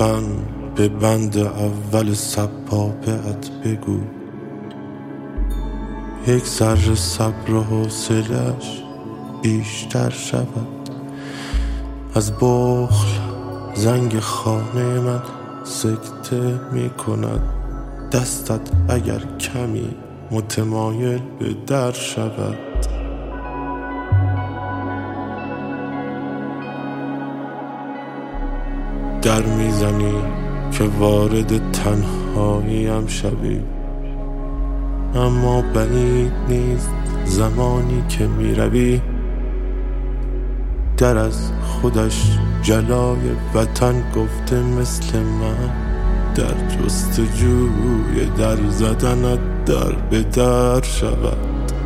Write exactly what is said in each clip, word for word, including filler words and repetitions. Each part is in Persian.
لطفاً به بند اول سبابه‌ات بگو یک ذره صبر و حوصله‌اش بیشتر شود. از بخل زنگ خانه من سکته می کند. دستت اگر کمی متمایل به در شود. در میزنی که وارد تنهاییم شوی، اما بعید نیست زمانی که می روی در از خودش جلای وطن گفته مثل من، در جستجوی در زدنت در به در شود.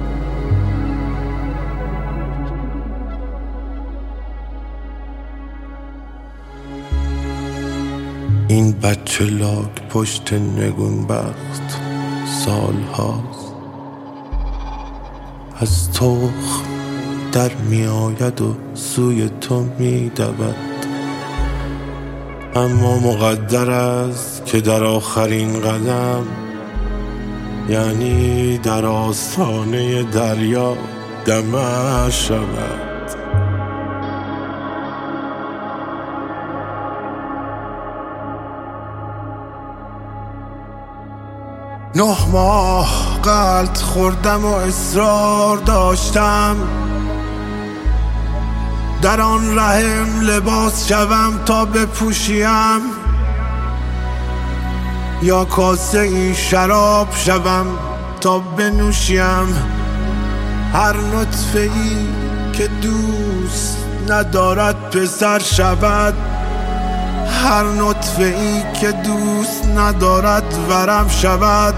این بچه لاک پشت نگونبخت سال هاست از تخم در می آید و سوی تو می دود، اما مقدر است که در آخرین قدم، یعنی در آستانه دریا، دمه شود. نه ماه غلط خوردم و اصرار داشتم در آن رحم لباس شوم تا بپوشیم، یا کاسه ای شراب شوم تا بنوشیم. هر نطفه ای که دوست ندارد پسر شود، هر نطفه ای که دوست ندارد ورم شود.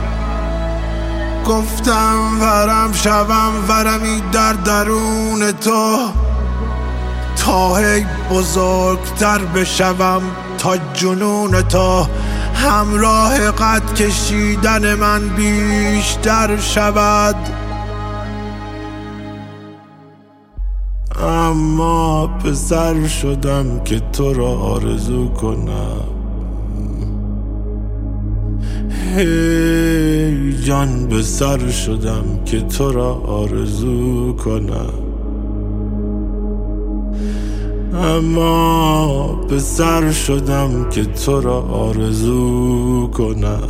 گفتم ورم شوم، ورمی در درون تو، تا هی بزرگتر بشوم تا جنون تو. همراه قد کشیدن من بیشتر شود، اما پسر شدم که تو را آرزو کنم. هی جان به سر شدم که تو را آرزو کنم، اما پسر شدم که تو را آرزو کنم.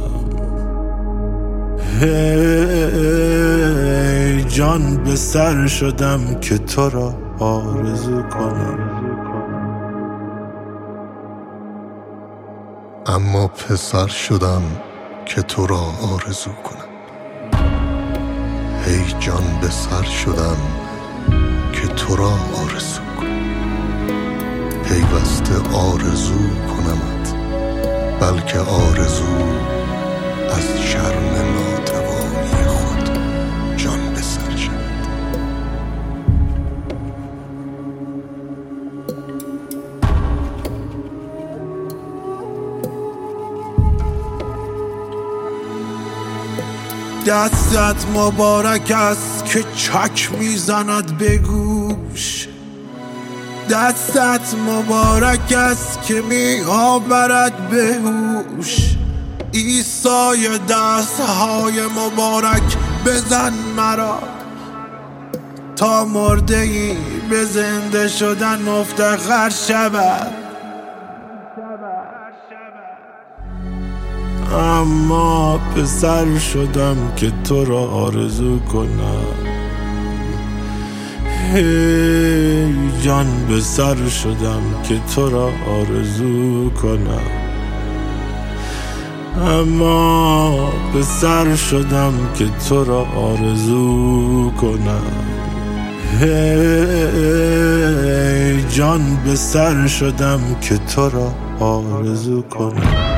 هی جان به سر شدم که تو را آرزو کنم، اما پسر شدم که تو را آرزو کنم. هی جان به سر شدم که تو را آرزو کنم. پیوسته آرزو کنمت، بلکه آرزو از شرم ناتوانی خود جان به سر شد. دستت مبارک است که چک میزند به گوش، دستت مبارک است که می آورد به هوش. عیسای دستهای مبارک بزن مرا، تا مرده ای به زنده شدن مفتخر شود. اما پسر شدم که تو را آرزو کنم. هی جان به سر شدم که تو را آرزو کنم، اما به سر شدم که تو را آرزو کنم. هی جان به سر شدم که تو را آرزو کنم.